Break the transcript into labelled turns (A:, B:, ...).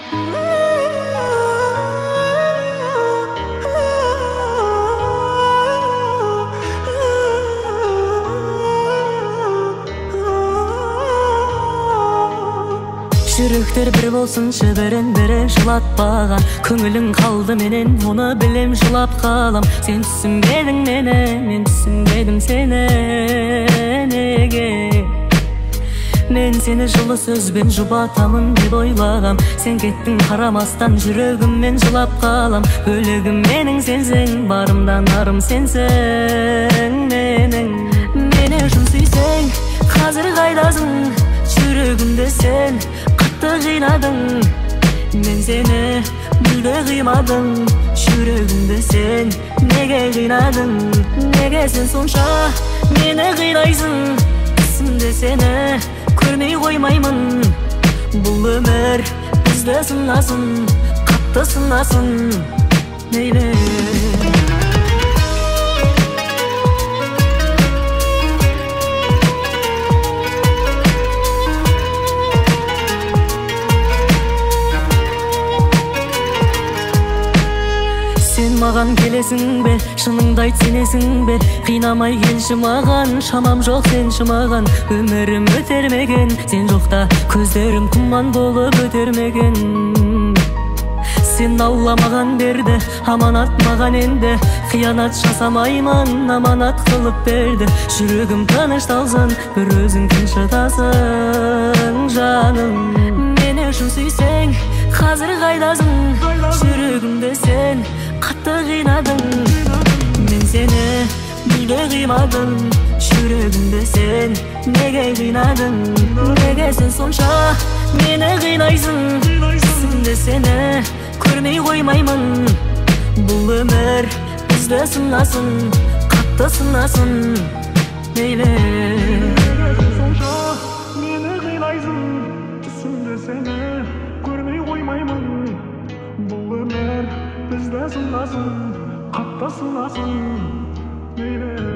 A: Жүректер бір болсыншы бірін-бірі жылатпаған, көңілің қалды менен, оны білем жылап қалам. Сен түсінбедің мені, мен түсінбедім сені. Неге мен сені жылы сөзбен жұбатамын деп ойлағам. Сен кеттің қарамастан, жүрегіммен жылап қалам. Бөлігім менің сенсің, барымдан арым сенсің менің. Мені шын сүйсең, қазір қайдасың? Жүрегімді сен қатты қинадың. Мен сені мүлде қимадым. Жүрегімді сен неге қинадың? Неге сен сонша мені қинайсың? Түсімде сені көрмей қоймаймын. Бұл өмір бізді сынасын, қатты сынасын. Мейлі маған келесің бе, шыныңды айт сенесің бе? Қинамай келші маған, шамам жоқ сенші маған. Өмірім өтермеген, сен жоқта көздерім тұман болып өтермеген. Сен Алла маған берді, аманат маған енді. Қиянат жасамаймын, аманат қылып берді. Жүрегім тынышталсын, бір өзің тыншытасың жаным. Мені шын сүйсең, қазір қайдасың? Жүрегімді сен қатты қинадың. Мен сені мүлде қимадым. Жүрегімді сен неге қинадың? Неге сен сонша мені қинайсың? Түсімде сені көрмей қоймаймын. Бұл өмір бізді сынасын, қатты сынасын. Мейлі сонша мені қинайсың? Түсімде сені көрмей қоймаймын. Бұл өмір бізді сынасын, қатты сынасын. Мейлі